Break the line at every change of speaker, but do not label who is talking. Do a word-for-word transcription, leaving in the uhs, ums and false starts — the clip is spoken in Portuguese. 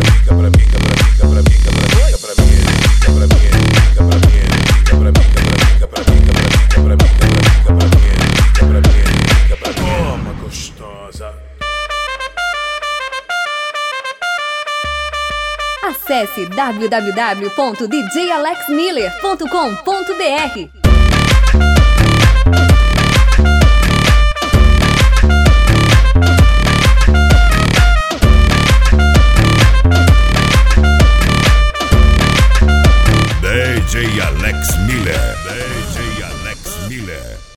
Toma, gostosa.
Acesse w w w ponto d j alex miller ponto com ponto b r.
D J Alex Miller. D J Alex Miller.